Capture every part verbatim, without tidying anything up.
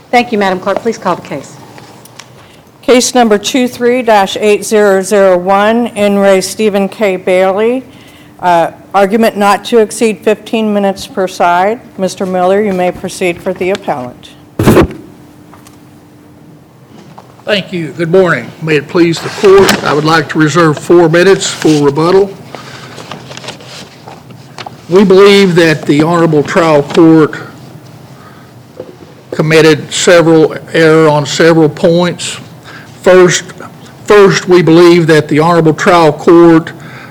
Thank you, Madam Clerk. Please call the case. Case number two three dash eight zero zero one, in re Stephen K. Bailey. Uh, argument not to exceed fifteen minutes per side. Mister Miller, you may proceed for the appellant. Thank you. Good morning. May it please the court, I would like to reserve four minutes for rebuttal. We believe that the Honorable Trial Court committed several error on several points. First, first, we believe that the Honorable Trial Court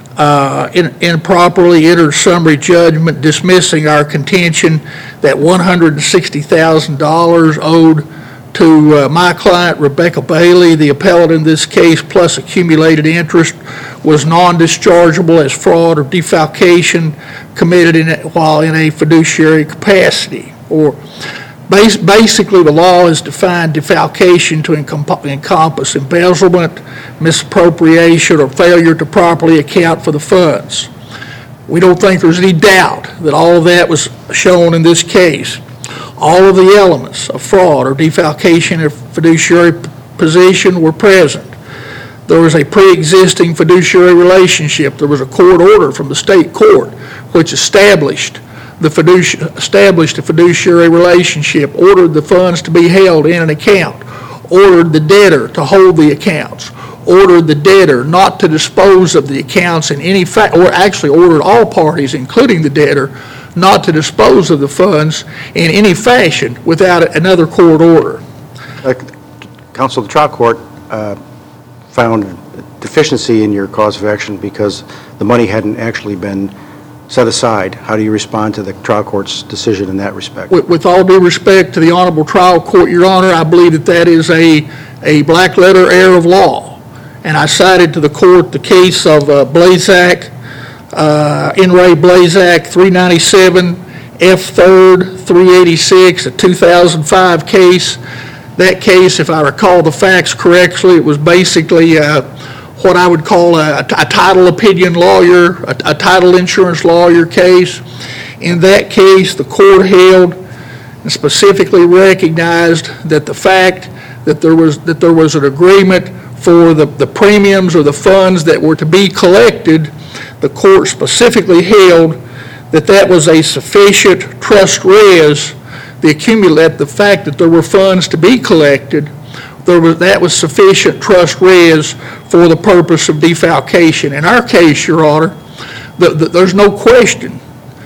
uh, in, improperly entered summary judgment dismissing our contention that one hundred sixty thousand dollars owed to uh, my client, Rebecca Bailey, the appellant in this case, plus accumulated interest, was non-dischargeable as fraud or defalcation committed in, while in a fiduciary capacity. Or bas- basically, the law has defined defalcation to encom- encompass embezzlement, misappropriation, or failure to properly account for the funds. We don't think there's any doubt that all of that was shown in this case. All of the elements of fraud or defalcation or fiduciary position were present. There was a pre-existing fiduciary relationship. There was a court order from the state court which established the fiduci- established a fiduciary relationship, ordered the funds to be held in an account, ordered the debtor to hold the accounts, ordered the debtor not to dispose of the accounts in any fact, or actually ordered all parties, including the debtor, not to dispose of the funds in any fashion without another court order. Uh, Counsel, the trial court uh, found deficiency in your cause of action because the money hadn't actually been set aside. How do you respond to the trial court's decision in that respect? With, with all due respect to the Honorable Trial Court, Your Honor, I believe that that is a, a black letter error of law. And I cited to the court the case of uh, Blazak, uh, in re Blazak, three ninety-seven F third three eighty-six, a two thousand five case. That case, if I recall the facts correctly, it was basically uh, what I would call a, a title opinion lawyer, a, a title insurance lawyer case. In that case, the court held and specifically recognized that the fact that there was that there was an agreement for the, the premiums or the funds that were to be collected, the court specifically held that that was a sufficient trust res, the accumulate, the fact that there were funds to be collected, there was, that was sufficient trust res for the purpose of defalcation. In our case, Your Honor, the, the, there's no question.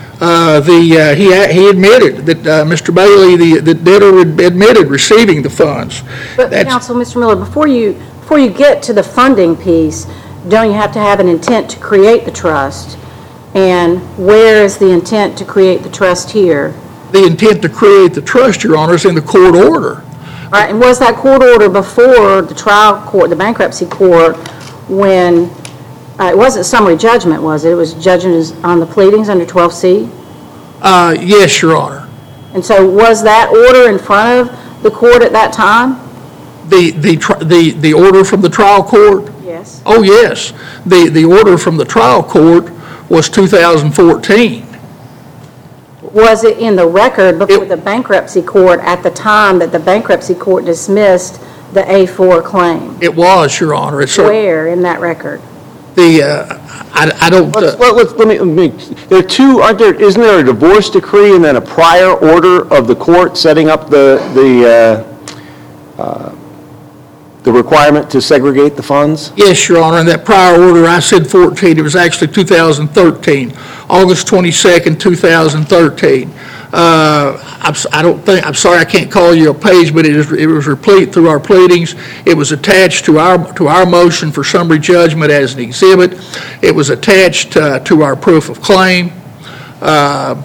Uh, the uh, he he admitted that uh, Mister Bailey, the, the debtor, admitted receiving the funds. But That's, Counsel, Mister Miller, before you before you get to the funding piece, don't you have to have an intent to create the trust? And where is the intent to create the trust here? the intent to create the trust, Your Honor, is in the court order. All right, and was that court order before the trial court, the bankruptcy court, when uh, it wasn't summary judgment, was it? It was judgment on the pleadings under twelve C? Uh, yes, Your Honor. And so was that order in front of the court at that time? The the tri- the the order from the trial court? Yes. Oh, yes. The the order from the trial court was two thousand fourteen. Was it in the record before It- the bankruptcy court at the time that the bankruptcy court dismissed the A four claim? It was, Your Honor. It's cer- Where in that record? the uh, I, I don't. Let's, Uh, let, let's, let me, let me, there are two, aren't there, isn't there a divorce decree and then a prior order of the court setting up the, the, uh, uh, the requirement to segregate the funds? Yes, Your Honor. In that prior order, I said fourteen. It was actually two thousand thirteen, August twenty-second, two thousand thirteen. Uh, I'm, s- I don't think, I'm sorry I can't call you a page, but it is, it was replete through our pleadings. It was attached to our, to our motion for summary judgment as an exhibit. It was attached uh, to our proof of claim. Uh,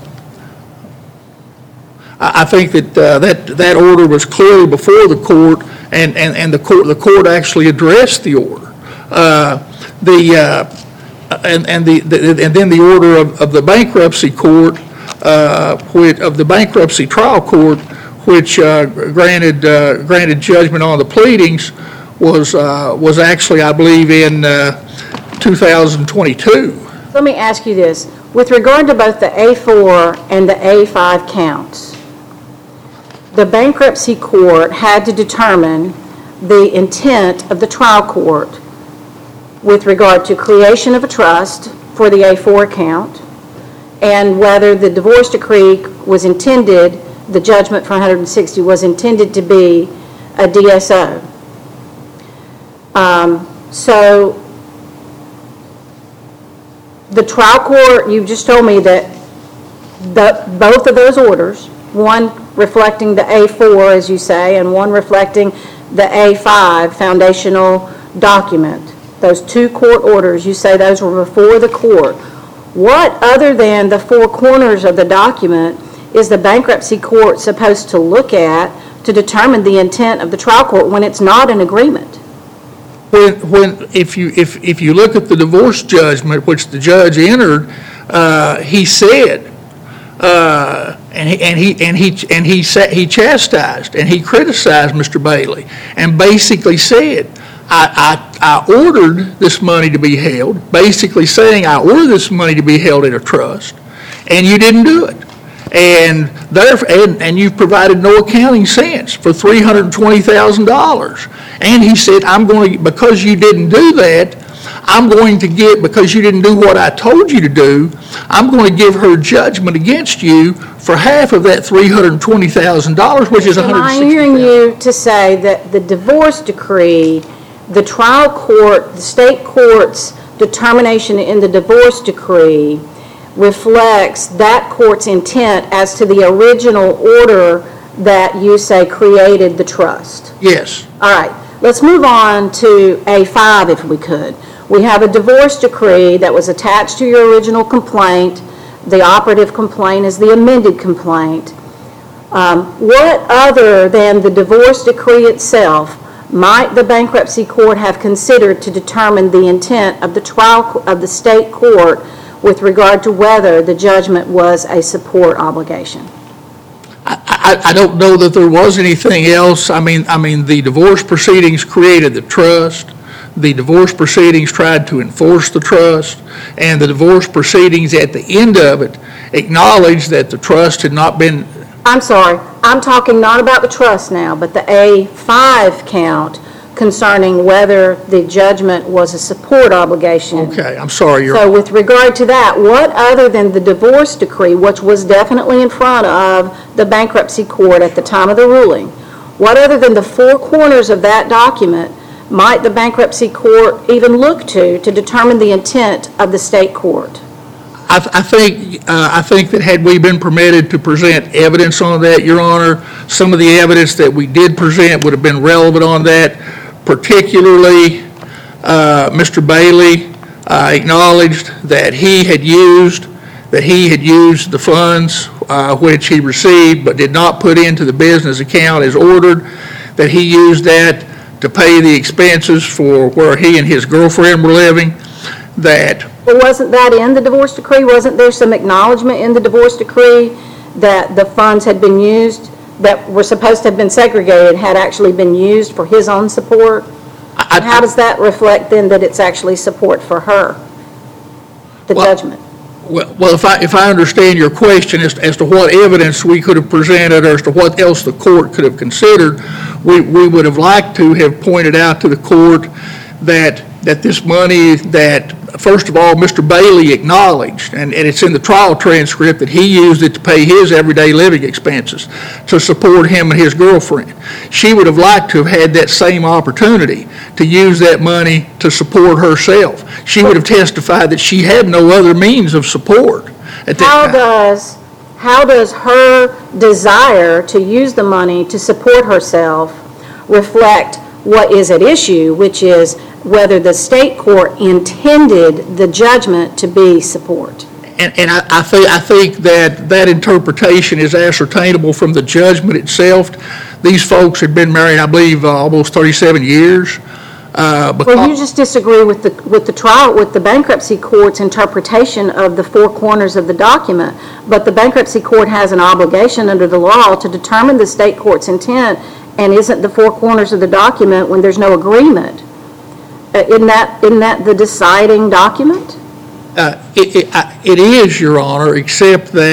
I, I think that, uh, that, that order was clearly before the court, and, and, and the court, the court actually addressed the order. Uh, the, uh, and, and the, the, and then the order of, of the bankruptcy court, Uh, which, of the bankruptcy trial court, which uh, granted uh, granted judgment on the pleadings, was uh, was actually, I believe, in uh, two thousand twenty-two. Let me ask you this. With regard to both the A four and the A five counts, the bankruptcy court had to determine the intent of the trial court with regard to creation of a trust for the A four account and whether the divorce decree was intended, the judgment for one hundred sixty was intended to be a D S O. Um, so the trial court, you just told me that the, both of those orders, one reflecting the A four, as you say, and one reflecting the A five foundational document, those two court orders, you say those were before the court. What, other than the four corners of the document, is the bankruptcy court supposed to look at to determine the intent of the trial court when it's not an agreement? When, when, if you, if, if you look at the divorce judgment, which the judge entered, uh, he said, uh, and he, and he, and he, and he sa- he chastised and he criticized Mister Bailey and basically said, I, I, I ordered this money to be held, basically saying I ordered this money to be held in a trust, and you didn't do it. And therefore, and, and you provided no accounting sense for three hundred twenty thousand dollars. And he said, I'm going to, because you didn't do that, I'm going to get, because you didn't do what I told you to do, I'm going to give her judgment against you for half of that three hundred twenty thousand dollars, which is one hundred sixty thousand dollars. Am I hearing you to say that the divorce decree, the trial court, the state court's determination in the divorce decree reflects that court's intent as to the original order that you say created the trust? Yes. All right. Let's move on to A five if we could. We have a divorce decree that was attached to your original complaint. The operative complaint is the amended complaint. Um, what other than the divorce decree itself might the bankruptcy court have considered to determine the intent of the trial of the state court with regard to whether the judgment was a support obligation? I, I don't know that there was anything else. I mean, I mean, the divorce proceedings created the trust. The divorce proceedings tried to enforce the trust, and the divorce proceedings at the end of it acknowledged that the trust had not been. I'm sorry. I'm talking not about the trust now, but the A five count concerning whether the judgment was a support obligation. Okay, I'm sorry. You're, So with regard to that, what other than the divorce decree, which was definitely in front of the bankruptcy court at the time of the ruling, what other than the four corners of that document might the bankruptcy court even look to to determine the intent of the state court? I, th- I think uh, I think that had we been permitted to present evidence on that, Your Honor, some of the evidence that we did present would have been relevant on that. Particularly, uh, Mister Bailey uh, acknowledged that he had used that he had used the funds uh, which he received but did not put into the business account as ordered. That he used that to pay the expenses for where he and his girlfriend were living. That. But wasn't that in the divorce decree? Wasn't there some acknowledgement in the divorce decree that the funds had been used, that were supposed to have been segregated, had actually been used for his own support? I, And how does that reflect then that it's actually support for her, the Well, judgment? Well, well, if I, if I understand your question as, as to what evidence we could have presented or as to what else the court could have considered, we, we would have liked to have pointed out to the court that, that this money that, first of all, Mister Bailey acknowledged, and, and it's in the trial transcript, that he used it to pay his everyday living expenses to support him and his girlfriend. She would have liked to have had that same opportunity to use that money to support herself. She would have testified that she had no other means of support at that How time. does, how does her desire to use the money to support herself reflect what is at issue, which is whether the state court intended the judgment to be support? And, and I, I think I think that that interpretation is ascertainable from the judgment itself. These folks had been married, I believe, uh, almost thirty-seven years. Uh, because, Well, you just disagree with the with the trial with the bankruptcy court's interpretation of the four corners of the document. But the bankruptcy court has an obligation under the law to determine the state court's intent, and isn't the four corners of the document when there's no agreement? Uh, isn't that isn't that the deciding document? Uh, it, it, I- it is, Your Honor, except that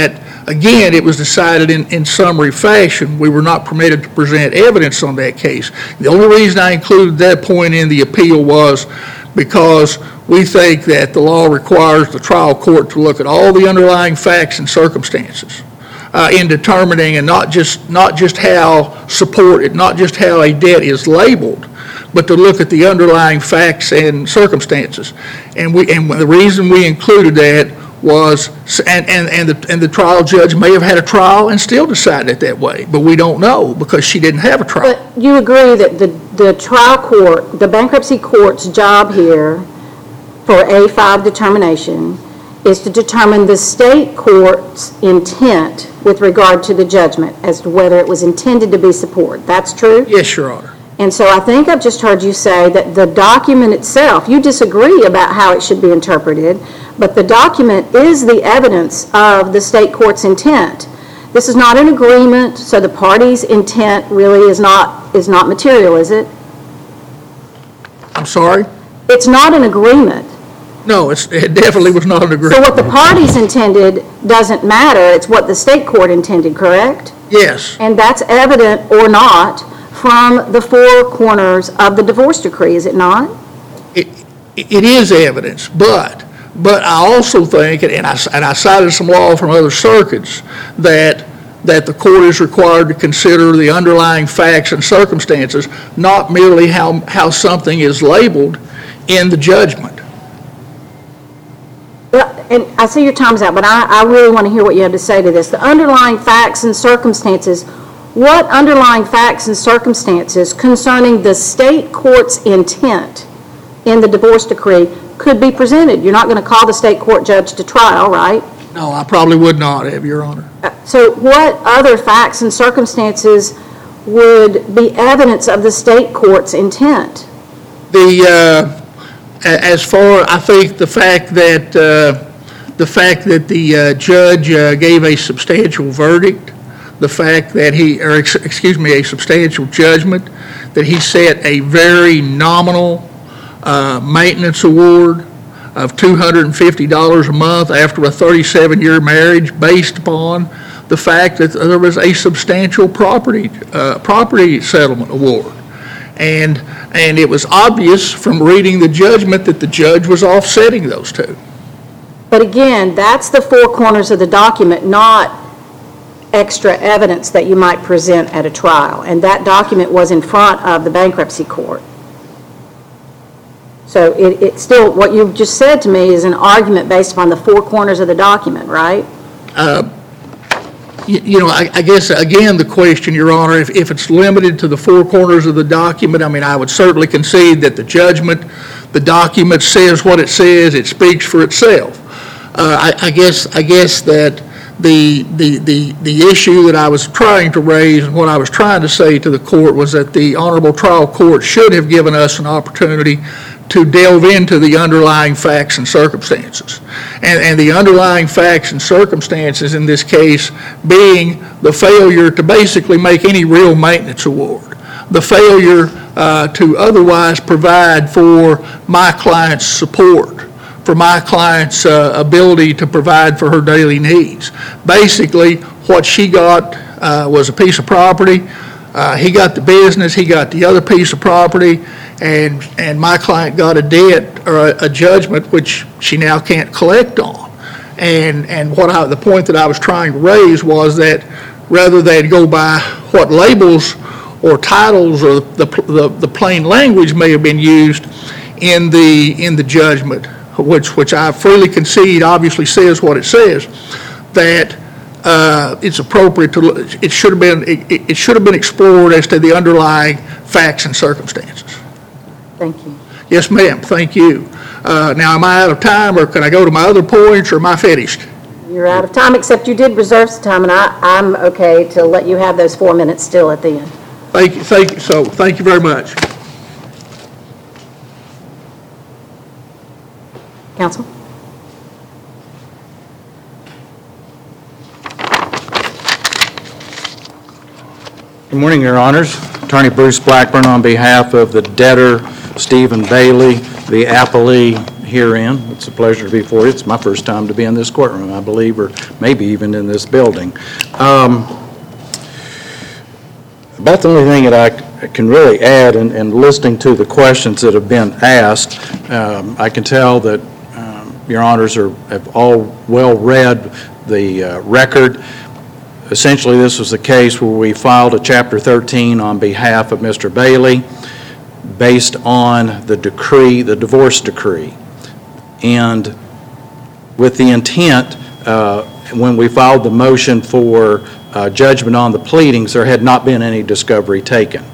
Again, it was decided in, in summary fashion. We were not permitted to present evidence on that case. The only reason I included that point in the appeal was because we think that the law requires the trial court to look at all the underlying facts and circumstances uh, in determining, and not just not just how support, not just how a debt is labeled, but to look at the underlying facts and circumstances. And we and the reason we included that was, and, and, and, the, and the trial judge may have had a trial and still decided it that way, but we don't know because she didn't have a trial. But you agree that the, the trial court, the bankruptcy court's job here for A five determination is to determine the state court's intent with regard to the judgment as to whether it was intended to be support. That's true? Yes, Your Honor. And so I think I've just heard you say that the document itself, you disagree about how it should be interpreted, but the document is the evidence of the state court's intent. This is not an agreement, so the party's intent really is not is not material, is it? I'm sorry? It's not an agreement. No, it's, it definitely was not an So agreement. what the parties intended doesn't matter, it's what the state court intended, correct? Yes. And that's evident or not from the four corners of the divorce decree, is it not? It, it is evidence, but but I also think, and I, and I cited some law from other circuits, that that the court is required to consider the underlying facts and circumstances, not merely how, how something is labeled in the judgment. Well, and I see your time's out, but I, I really want to hear what you have to say to this. The underlying facts and circumstances, what underlying facts and circumstances concerning the state court's intent in the divorce decree could be presented? You're not going to call the state court judge to trial, right? No, I probably would not have, Your Honor. So what other facts and circumstances would be evidence of the state court's intent? The, uh, a- as far, I think the fact that, uh, the fact that the uh, judge uh, gave a substantial verdict, the fact that he, or ex- excuse me, a substantial judgment, that he set a very nominal uh, maintenance award of two hundred fifty dollars a month after a thirty-seven year marriage, based upon the fact that there was a substantial property uh, property settlement award. And, and it was obvious from reading the judgment that the judge was offsetting those two. But again, that's the four corners of the document, not extra evidence that you might present at a trial. And that document was in front of the bankruptcy court. So it, it still, what you've just said to me is an argument based upon the four corners of the document, right? You, you know, I, I guess, again, the question, Your Honor, if, if it's limited to the four corners of the document, I mean, I would certainly concede that the judgment, the document says what it says, it speaks for itself. Uh, I, I guess, I guess that the, the, the, the issue that I was trying to raise and what I was trying to say to the court was that the honorable trial court should have given us an opportunity to delve into the underlying facts and circumstances. And, and the underlying facts and circumstances in this case being the failure to basically make any real maintenance award, the failure uh, to otherwise provide for my client's support, for my client's uh, ability to provide for her daily needs. Basically, what she got uh, was a piece of property. Uh, he got the business, he got the other piece of property, and and my client got a debt or a, a judgment which she now can't collect on. And and what I, the point that I was trying to raise was that rather than go by what labels or titles or the the, the plain language may have been used in the in the judgment, which which I freely concede obviously says what it says, that uh, it's appropriate to, it should have been, it, it should have been explored as to the underlying facts and circumstances. Thank you. Yes, ma'am, thank you. Uh, now, am I out of time, or can I go to my other points, or am I finished? You're out of time, except you did reserve some time, and I, I'm okay to let you have those four minutes still at the end. Thank you, thank you, so, thank you very much. Counsel? Good morning, Your Honors. Attorney Bruce Blackburn on behalf of the debtor, Stephen Bailey, the appellee herein. It's a pleasure to be before you. It's my first time to be in this courtroom, I believe, or maybe even in this building. Um, About the only thing that I c- can really add, and, and listening to the questions that have been asked, um, I can tell that um, your honors are, have all well read the uh, record. Essentially, this was a case where we filed a Chapter thirteen on behalf of Mister Bailey based on the decree, the divorce decree. And with the intent, uh, when we filed the motion for uh, judgment on the pleadings, there had not been any discovery taken.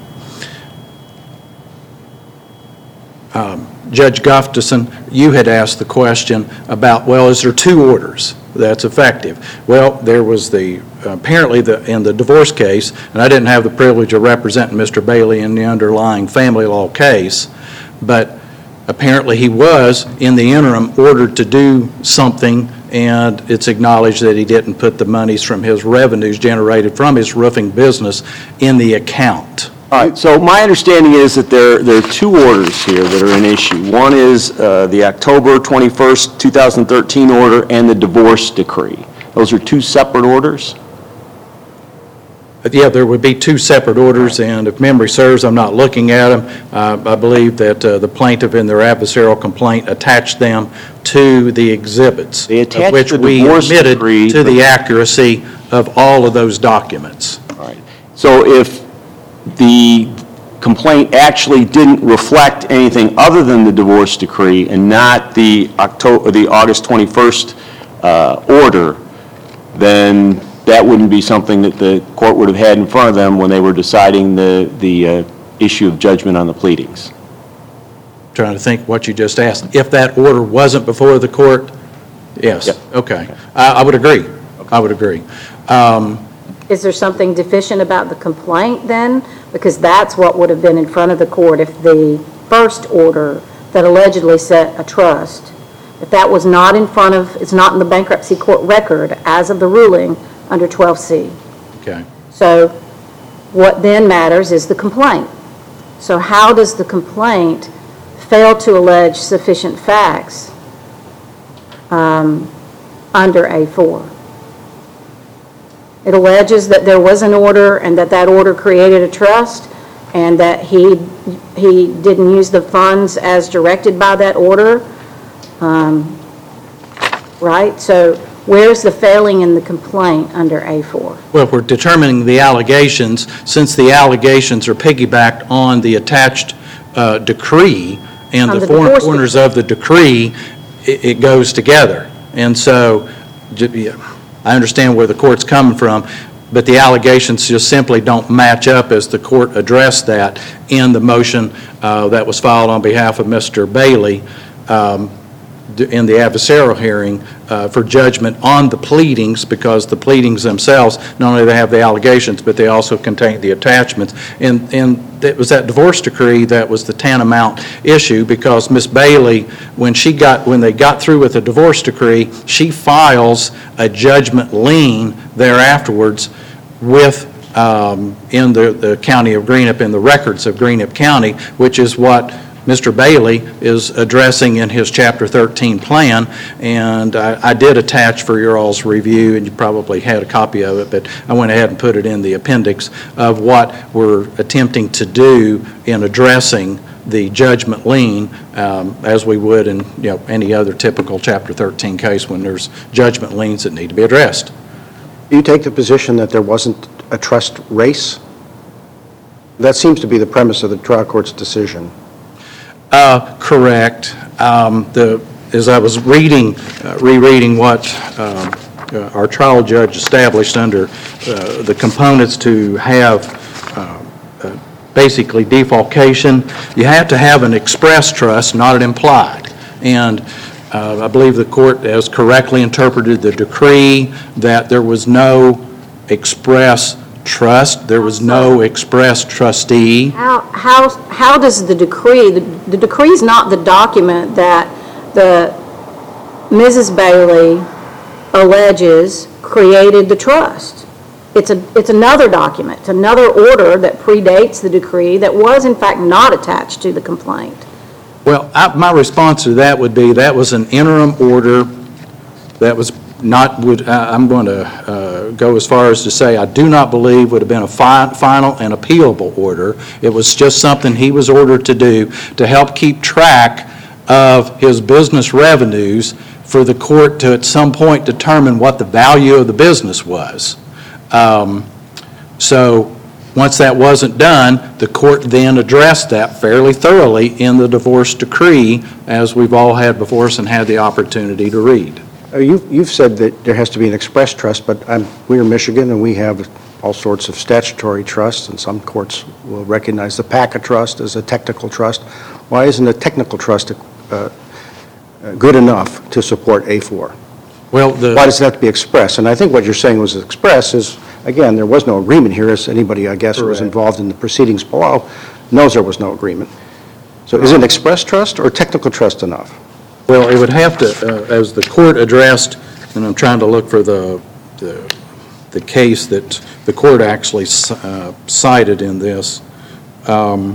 Um, Judge Gustafson, you had asked the question about, well, is there two orders that's effective? Well, there was the, apparently the, in the divorce case, and I didn't have the privilege of representing Mister Bailey in the underlying family law case, but apparently he was, in the interim, ordered to do something, and it's acknowledged that he didn't put the monies from his revenues generated from his roofing business in the account. All right, so my understanding is that there, there are two orders here that are an issue. One is uh, the October twenty-first, two thousand thirteen order and the divorce decree. Those are two separate orders? But yeah, there would be two separate orders, and if memory serves, I'm not looking at them. Uh, I believe that uh, the plaintiff in their adversarial complaint attached them to the exhibits, They of attached which the we divorce admitted decree, to the but- accuracy of all of those documents. All right. So if the complaint actually didn't reflect anything other than the divorce decree and not the October, the August twenty-first uh, order, then that wouldn't be something that the court would have had in front of them when they were deciding the, the uh, issue of judgment on the pleadings. Trying to think what you just asked. If that order wasn't before the court, yes, Yep. okay. I, I would agree. I would agree. Um, Is there something deficient about the complaint then? Because that's what would have been in front of the court if the first order that allegedly set a trust, if that was not in front of, it's not in the bankruptcy court record as of the ruling under twelve C. Okay. So what then matters is the complaint. So how does the complaint fail to allege sufficient facts um, under A four? It alleges that there was an order and that that order created a trust and that he he didn't use the funds as directed by that order, um, right? So where's the failing in the complaint under A four? Well, if we're determining the allegations, since the allegations are piggybacked on the attached uh, decree and On the the four divorce corners of the decree, it, it goes together. And so, j- yeah, I understand where the court's coming from, but the allegations just simply don't match up as the court addressed that in the motion uh, that was filed on behalf of Mister Bailey um, d- in the adversarial hearing uh, for judgment on the pleadings, because the pleadings themselves, not only they have the allegations, but they also contain the attachments. And, and it was that divorce decree that was the tantamount issue, because Miz Bailey, when she got, when they got through with the divorce decree, she files a judgment lien there afterwards with, um, in the, the county of Greenup, in the records of Greenup County, which is what Mister Bailey is addressing in his Chapter thirteen plan. And I, I did attach for your all's review, and you probably had a copy of it, but I went ahead and put it in the appendix of what we're attempting to do in addressing the judgment lien, um, as we would in, you know, any other typical Chapter thirteen case when there's judgment liens that need to be addressed. Do you take the position that there wasn't a trust race? That seems to be the premise of the trial court's decision. Uh, correct. Um, the, as I was reading, uh, rereading what um, uh, our trial judge established under uh, the components to have uh, uh, basically defalcation, you have to have an express trust, not an implied. And uh, I believe the court has correctly interpreted the decree that there was no express trust, there was no express trustee. How, how, how does the decree, the, the decree is not the document that the Missus Bailey alleges created the trust. It's a, it's another document, it's another order that predates the decree that was in fact not attached to the complaint. Well, I- my response to that would be, that was an interim order that was not, would, I- I'm going to uh, go as far as to say, I do not believe would have been a fi- final and appealable order. It was just something he was ordered to do to help keep track of his business revenues for the court to at some point determine what the value of the business was. Um, So, once that wasn't done, the court then addressed that fairly thoroughly in the divorce decree, as we've all had before us and had the opportunity to read. Uh, you- You've said that there has to be an express trust, but I'm- we're in Michigan, and we have all sorts of statutory trusts, and some courts will recognize the PACA trust as a technical trust. Why isn't a technical trust uh, uh, good enough to support A four? Well, the... Why does it have to be express? And I think what you're saying was express is, again, there was no agreement here, as anybody, I guess, who was Correct. involved in the proceedings below knows there was no agreement. So is an express trust or technical trust enough? Well, it would have to, uh, as the court addressed, and I'm trying to look for the, the, the case that the court actually uh, cited in this, um,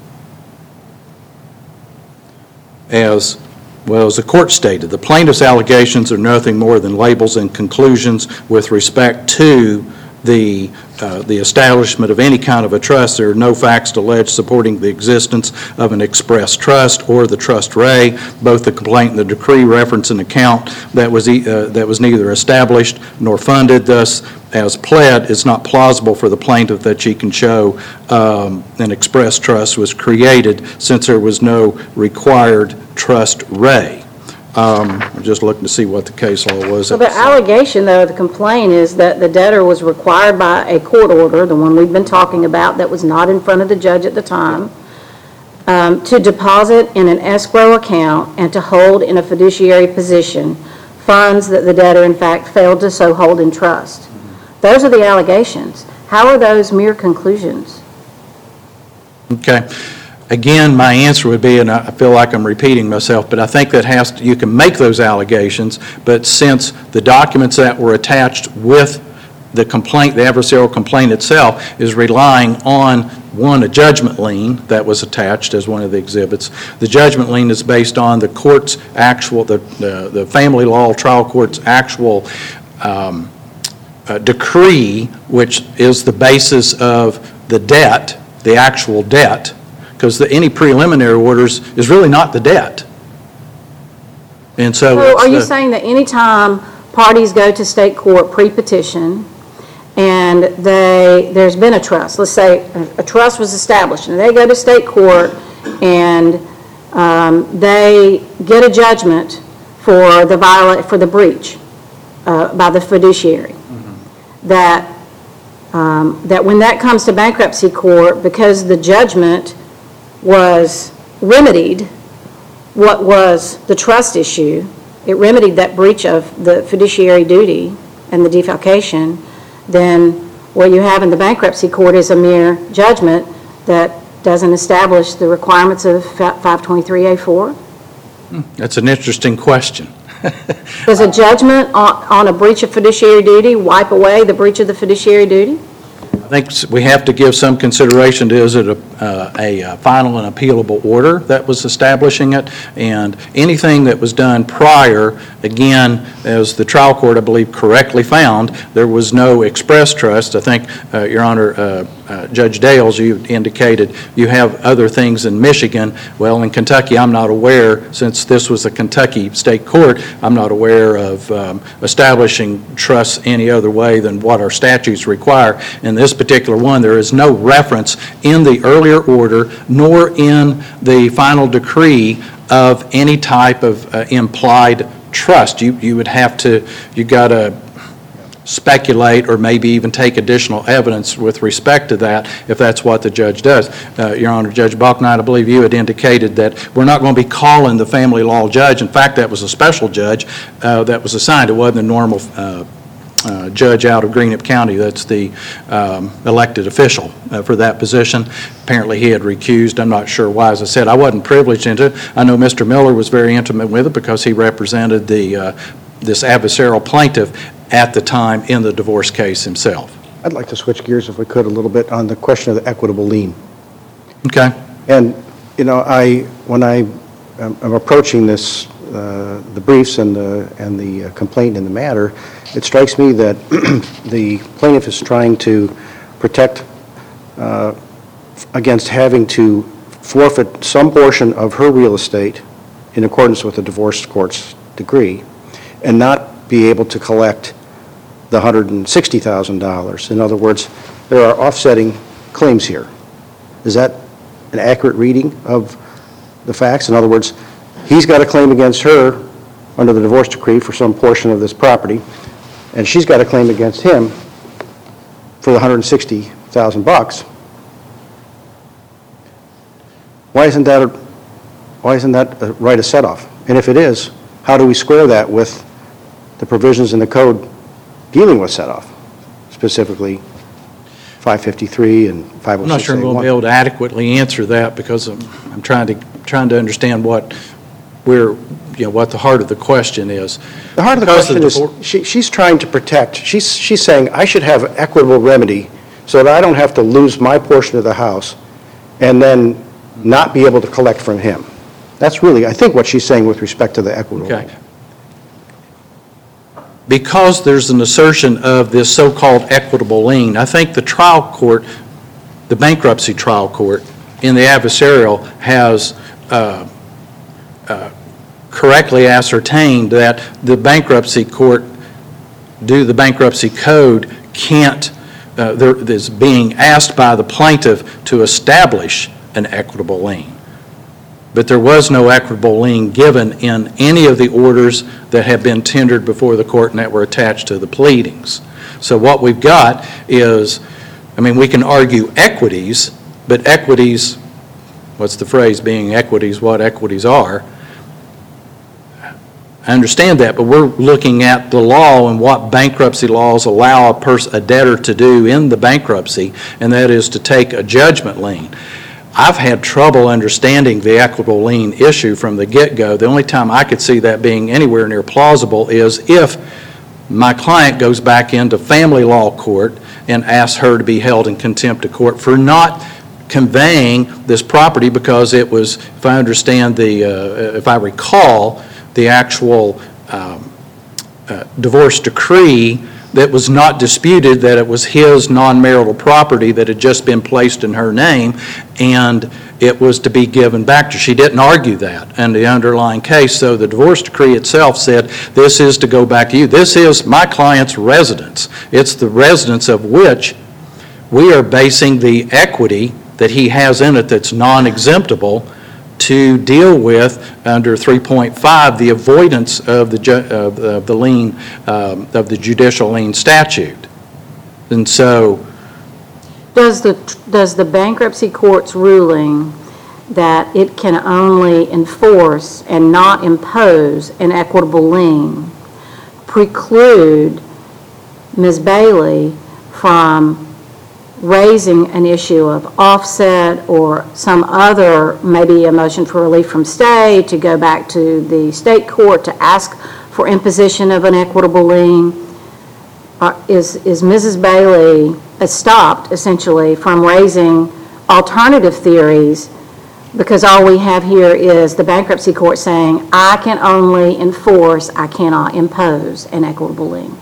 as, well, as the court stated, the plaintiff's allegations are nothing more than labels and conclusions with respect to the, uh, the establishment of any kind of a trust. There are no facts alleged supporting the existence of an express trust or the trust ray. Both the complaint and the decree reference an account that was, e- uh, that was neither established nor funded. Thus, as pled, it's not plausible for the plaintiff that she can show um, an express trust was created, since there was no required trust ray. Um, I'm just looking to see what the case law was. So the allegation, though, the complaint is that the debtor was required by a court order, the one we've been talking about that was not in front of the judge at the time, um, to deposit in an escrow account and to hold in a fiduciary position funds that the debtor, in fact, failed to so hold in trust. Those are the allegations. How are those mere conclusions? Okay. Again, my answer would be, and I feel like I'm repeating myself, but I think that has to, you can make those allegations, but since the documents that were attached with the complaint, the adversarial complaint itself, is relying on, one, a judgment lien that was attached as one of the exhibits. The judgment lien is based on the court's actual, the, the, the family law trial court's actual um, uh, decree, which is the basis of the debt, the actual debt, because any preliminary orders is really not the debt. And so... So it's are you the- saying that any time parties go to state court pre-petition and they, there's been a trust, let's say a, a trust was established, and they go to state court and um, they get a judgment for the viola, for the breach uh, by the fiduciary, mm-hmm. that um, that when that comes to bankruptcy court, because the judgment was remedied what was the trust issue, it remedied that breach of the fiduciary duty and the defalcation, then what you have in the bankruptcy court is a mere judgment that doesn't establish the requirements of five twenty-three A four? That's an interesting question. Does a judgment on, on a breach of fiduciary duty wipe away the breach of the fiduciary duty? I think we have to give some consideration to, is it a, uh, a final and appealable order that was establishing it? And anything that was done prior, again, as the trial court, I believe, correctly found, there was no express trust. I think, uh, Your Honor, uh, uh, Judge Dales, you indicated you have other things in Michigan. Well, in Kentucky, I'm not aware, since this was a Kentucky state court, I'm not aware of um, establishing trusts any other way than what our statutes require. In this particular one, there is no reference in the earlier order nor in the final decree of any type of uh, implied trust. You you would have to, you got to speculate or maybe even take additional evidence with respect to that if that's what the judge does. Uh, Your Honor, Judge Balknight, I believe you had indicated that we're not going to be calling the family law judge. In fact, that was a special judge uh, that was assigned. It wasn't a normal uh, Uh, judge out of Greenup County. That's the um, elected official uh, for that position. Apparently he had recused. I'm not sure why. As I said, I wasn't privileged into it. I know Mister Miller was very intimate with it because he represented the uh, this adversarial plaintiff at the time in the divorce case himself. I'd like to switch gears, if we could, a little bit on the question of the equitable lien. Okay. And, you know, I, when I I'm I'm approaching this, uh, the briefs and the, and the complaint in the matter, it strikes me that the plaintiff is trying to protect uh, against having to forfeit some portion of her real estate in accordance with the divorce court's decree and not be able to collect the one hundred sixty thousand dollars. In other words, there are offsetting claims here. Is that an accurate reading of the facts? In other words, he's got a claim against her under the divorce decree for some portion of this property, and she's got a claim against him for the one hundred sixty thousand bucks. Why isn't that a, why isn't that a right of set-off? And if it is, how do we square that with the provisions in the code dealing with set-off, specifically five fifty-three and five oh six A one? I'm not sure I'm going to be able to adequately answer that because I'm, I'm trying to trying to understand what we're, you know, what the heart of the question is. The heart of the Because question is, divor- she, she's trying to protect, she's, she's saying, I should have equitable remedy so that I don't have to lose my portion of the house and then not be able to collect from him. That's really, I think, what she's saying with respect to the equitable Okay. remedy. Because there's an assertion of this so-called equitable lien, I think the trial court, the bankruptcy trial court in the adversarial has uh, uh, correctly ascertained that the bankruptcy court, due to the bankruptcy code, can't, uh, there is being asked by the plaintiff to establish an equitable lien. But there was no equitable lien given in any of the orders that have been tendered before the court and that were attached to the pleadings. So what we've got is, I mean, we can argue equities, but equities, what's the phrase, being equities, what equities are. I understand that, but we're looking at the law and what bankruptcy laws allow a person, a debtor to do in the bankruptcy, and that is to take a judgment lien. I've had trouble understanding the equitable lien issue from the get-go. The only time I could see that being anywhere near plausible is if my client goes back into family law court and asks her to be held in contempt of court for not conveying this property because it was, if I understand the, uh, if I recall, the actual um, uh, divorce decree that was not disputed, that it was his non-marital property that had just been placed in her name, and it was to be given back to her. She didn't argue that in the underlying case, so the divorce decree itself said, this is to go back to you. This is my client's residence. It's the residence of which we are basing the equity that he has in it that's non-exemptable to deal with under three point five, the avoidance of the, ju- of the, of the lien, um, of the judicial lien statute. And so, Does the, does the bankruptcy court's ruling that it can only enforce and not impose an equitable lien preclude Miz Bailey from raising an issue of offset or some other, maybe a motion for relief from stay, to go back to the state court to ask for imposition of an equitable lien? Uh, is, is Missus Bailey stopped, essentially, from raising alternative theories because all we have here is the bankruptcy court saying, I can only enforce, I cannot impose an equitable lien?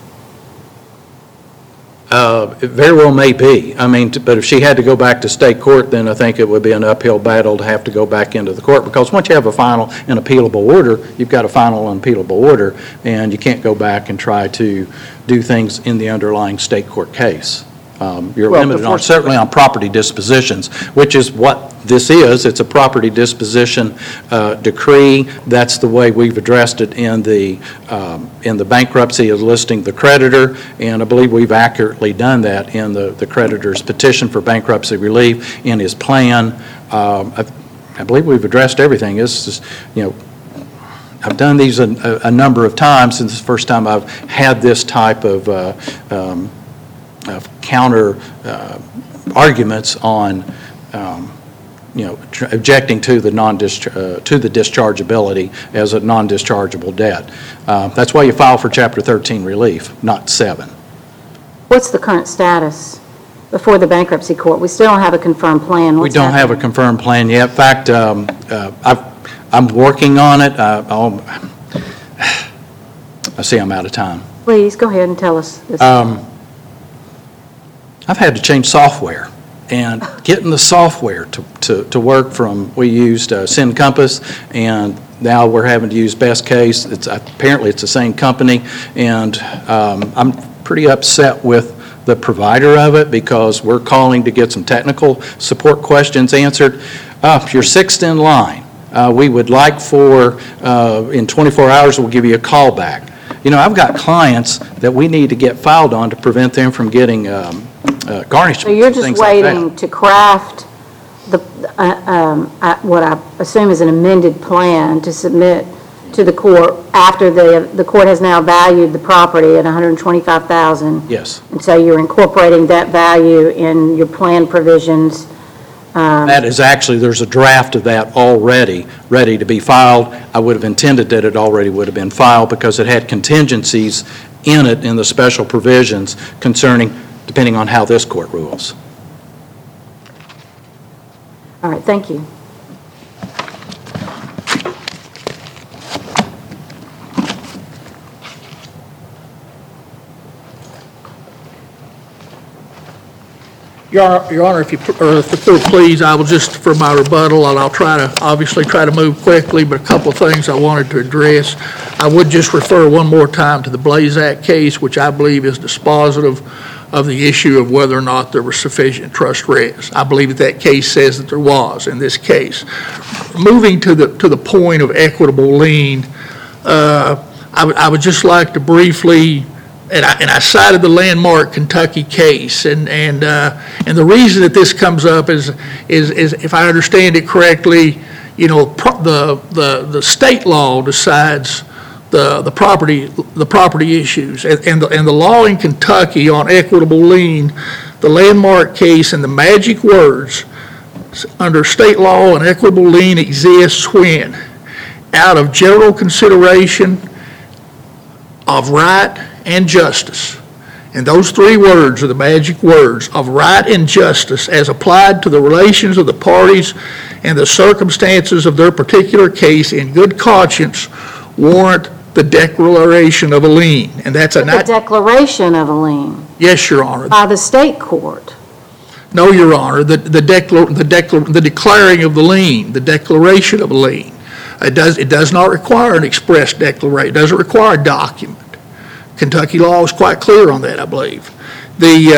Uh, it very well may be. I mean, t- but if she had to go back to state court, then I think it would be an uphill battle to have to go back into the court, because once you have a final and appealable order, you've got a final and appealable order, and you can't go back and try to do things in the underlying state court case. Um, You're Well, limited on, before- certainly on property dispositions, which is what this is. It's a property disposition uh, decree. That's the way we've addressed it in the, um, in the bankruptcy, is listing the creditor, and I believe we've accurately done that in the, the creditor's petition for bankruptcy relief, in his plan. Um, I, I believe we've addressed everything. It's just, you know, I've done these a, a number of times, since the first time I've had this type of uh, um, of counter uh, arguments on, um, you know, tr- objecting to the non uh, to the dischargeability as a non-dischargeable debt. Uh, that's why you file for Chapter thirteen relief, not seven. What's the current status before the bankruptcy court? We still don't have a confirmed plan. We What's don't have a happening? confirmed plan yet. In fact, um, uh, I've I'm working on it. I I'll- I see I'm out of time. Please, go ahead and tell us this. Um, I've had to change software, and getting the software to, to, to work from, we used uh, SynCompass, and now we're having to use Best Case. It's, apparently it's the same company, and um, I'm pretty upset with the provider of it because we're calling to get some technical support questions answered. Uh, you're sixth in line. Uh, we would like for, uh, in twenty-four hours, we'll give you a call back. You know, I've got clients that we need to get filed on to prevent them from getting um, uh, garnishments. So you're and just things like that. waiting to craft the, uh, um, uh, what I assume is an amended plan to submit to the court after the, the court has now valued the property at one hundred twenty-five thousand dollars. Yes. And so you're incorporating that value in your plan provisions. That is actually, there's a draft of that already, ready to be filed. I would have intended that it already would have been filed because it had contingencies in it in the special provisions concerning, depending on how this court rules. All right, thank you. Your Honor, Your Honor, if you, or if the court please, I will just, for my rebuttal, and I'll try to, obviously try to move quickly, but a couple of things I wanted to address. I would just refer one more time to the Blaze Act case, which I believe is dispositive of the issue of whether or not there was sufficient trust res. I believe that that case says that there was in this case. Moving to the, to the point of equitable lien, uh, I would, I would just like to briefly, And I, and I cited the landmark Kentucky case, and and uh, and the reason that this comes up is is is if I understand it correctly, you know, pro- the the the state law decides the the property the property issues, and and the, and the law in Kentucky on equitable lien, the landmark case, and the magic words under state law and equitable lien exists when, out of general consideration of right and justice. And those three words are the magic words of right and justice as applied to the relations of the parties and the circumstances of their particular case in good conscience warrant the declaration of a lien. And that's a... The declaration of a lien Yes, Your Honor. by the state court. No, Your Honor. The, the, declar, the, declar, the declaring of the lien, the declaration of a lien. It does, it does not require an express declaration. It doesn't require a document. Kentucky law is quite clear on that, I believe. The,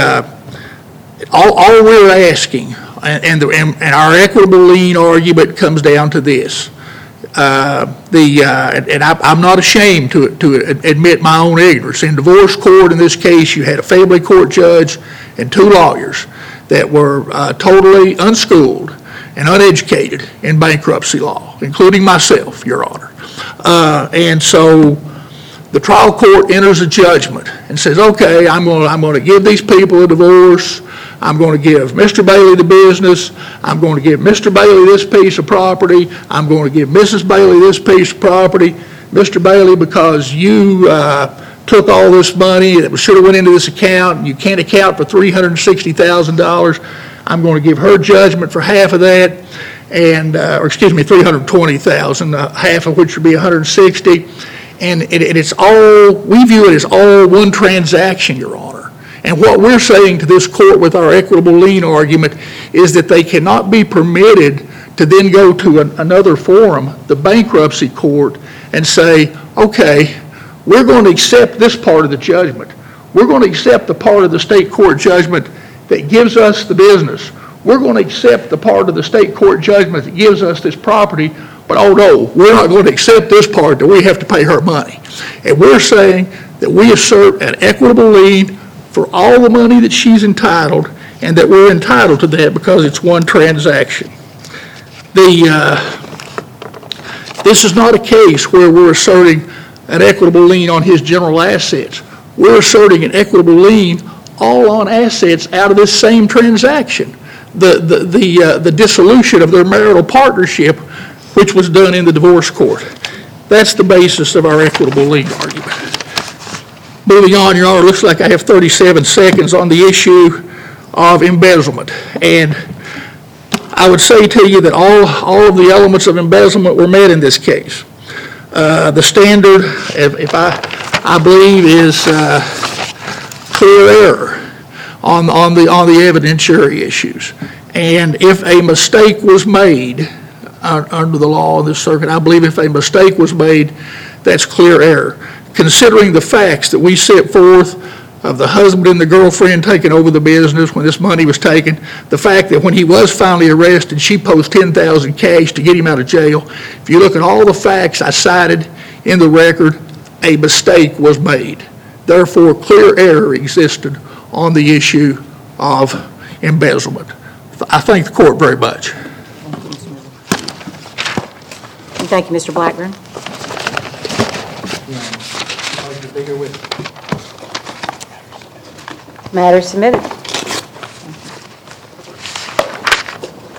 uh, all, all we're asking, and, and, the, and, and our equitable lien argument comes down to this. Uh, the, uh, and and I, I'm not ashamed to, to admit my own ignorance. In divorce court, in this case, you had a family court judge and two lawyers that were uh, totally unschooled and uneducated in bankruptcy law, including myself, Your Honor. Uh, and so the trial court enters a judgment and says, okay, I'm going to I'm going to give these people a divorce. I'm going to give Mister Bailey the business. I'm going to give Mister Bailey this piece of property. I'm going to give Missus Bailey this piece of property. Mister Bailey, because you uh, took all this money that should have went into this account, and you can't account for three hundred sixty thousand dollars, I'm going to give her judgment for half of that, and uh, or excuse me, three hundred twenty thousand dollars, uh, half of which would be one hundred sixty thousand dollars. And it, it, it's all, we view it as all one transaction, Your Honor. And what we're saying to this court with our equitable lien argument is that they cannot be permitted to then go to an, another forum, the bankruptcy court, and say, okay, we're going to accept this part of the judgment. We're going to accept the part of the state court judgment that gives us the business. We're going to accept the part of the state court judgment that gives us this property. But oh no, we're not going to accept this part that we have to pay her money. And we're saying that we assert an equitable lien for all the money that she's entitled, and that we're entitled to that because it's one transaction. The, uh, this is not a case where we're asserting an equitable lien on his general assets. We're asserting an equitable lien all on assets out of this same transaction. The, the, the, uh, the dissolution of their marital partnership, which was done in the divorce court. That's the basis of our equitable lien argument. Moving on, Your Honor, looks like I have thirty-seven seconds on the issue of embezzlement. And I I would say to you that all, all of the elements of embezzlement were met in this case. Uh, The standard, if if I, I believe, is uh, clear error on, on the, on the evidentiary issues. And if a mistake was made uh, under the law of this circuit, I believe if a mistake was made, that's clear error. Considering the facts that we set forth of the husband and the girlfriend taking over the business when this money was taken, the fact that when he was finally arrested, she posted ten thousand dollars cash to get him out of jail. If you look at all the facts I cited in the record, a mistake was made. Therefore, clear error existed on the issue of embezzlement. I thank the court very much. And thank you, Mister Blackburn. Matter submitted.